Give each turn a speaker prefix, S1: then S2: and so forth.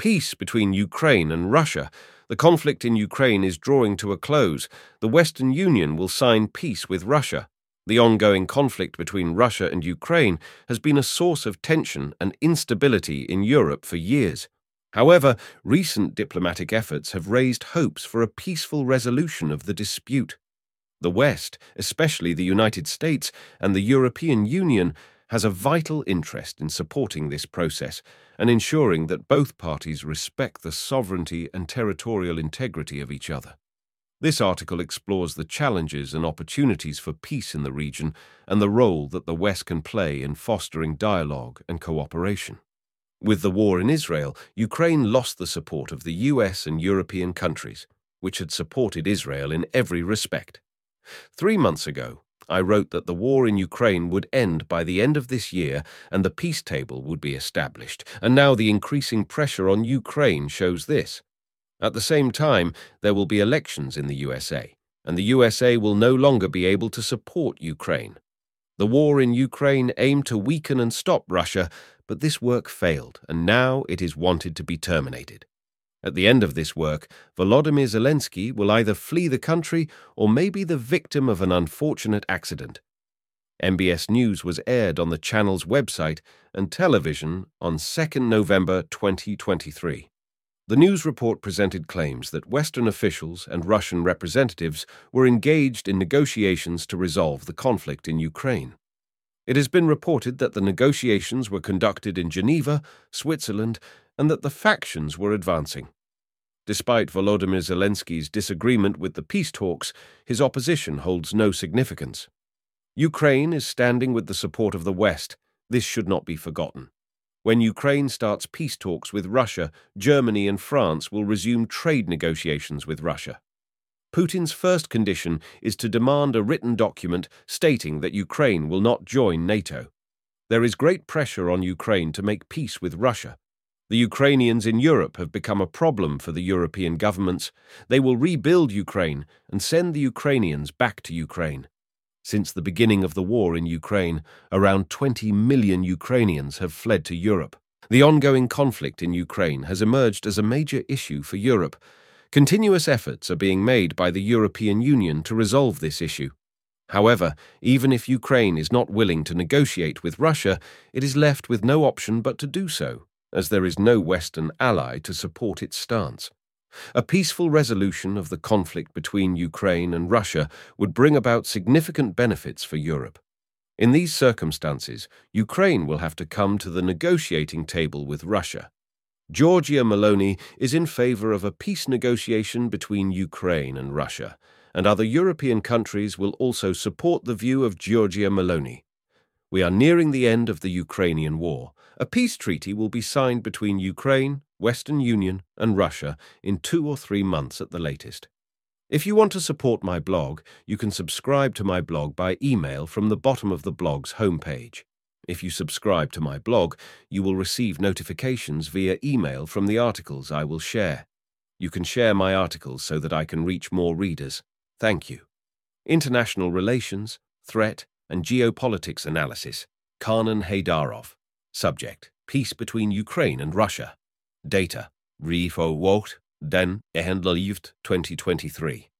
S1: Peace between Ukraine and Russia. The conflict in Ukraine is drawing to a close. The Western Union will sign peace with Russia. The ongoing conflict between Russia and Ukraine has been a source of tension and instability in Europe for years. However, recent diplomatic efforts have raised hopes for a peaceful resolution of the dispute. The West, especially the United States and the European Union, has a vital interest in supporting this process and ensuring that both parties respect the sovereignty and territorial integrity of each other. This article explores the challenges and opportunities for peace in the region and the role that the West can play in fostering dialogue and cooperation. With the war in Israel, Ukraine lost the support of the US and European countries, which had supported Israel in every respect. 3 months ago, I wrote that the war in Ukraine would end by the end of this year and the peace table would be established, and now the increasing pressure on Ukraine shows this. At the same time, there will be elections in the USA, and the USA will no longer be able to support Ukraine. The war in Ukraine aimed to weaken and stop Russia, but this work failed, and now it is wanted to be terminated. At the end of this work, Volodymyr Zelensky will either flee the country or may be the victim of an unfortunate accident. MBS News was aired on the channel's website and television on 2nd November 2023. The news report presented claims that Western officials and Russian representatives were engaged in negotiations to resolve the conflict in Ukraine. It has been reported that the negotiations were conducted in Geneva, Switzerland, and that the factions were advancing. Despite Volodymyr Zelensky's disagreement with the peace talks, his opposition holds no significance. Ukraine is standing with the support of the West. This should not be forgotten. When Ukraine starts peace talks with Russia, Germany and France will resume trade negotiations with Russia. Putin's first condition is to demand a written document stating that Ukraine will not join NATO. There is great pressure on Ukraine to make peace with Russia. The Ukrainians in Europe have become a problem for the European governments. They will rebuild Ukraine and send the Ukrainians back to Ukraine. Since the beginning of the war in Ukraine, around 20 million Ukrainians have fled to Europe. The ongoing conflict in Ukraine has emerged as a major issue for Europe. Continuous efforts are being made by the European Union to resolve this issue. However, even if Ukraine is not willing to negotiate with Russia, it is left with no option but to do so, as there is no Western ally to support its stance. A peaceful resolution of the conflict between Ukraine and Russia would bring about significant benefits for Europe. In these circumstances, Ukraine will have to come to the negotiating table with Russia. Giorgia Meloni is in favor of a peace negotiation between Ukraine and Russia, and other European countries will also support the view of Giorgia Meloni. We are nearing the end of the Ukrainian war. A peace treaty will be signed between Ukraine, Western Union, and Russia in 2 or 3 months at the latest. If you want to support my blog, you can subscribe to my blog by email from the bottom of the blog's homepage. If you subscribe to my blog, you will receive notifications via email from the articles I will share. You can share my articles so that I can reach more readers. Thank you. International Relations, Threat, and Geopolitics Analysis, Karnan Haydarov. Subject: Peace between Ukraine and Russia. Data: Refo Wot, Den 2023.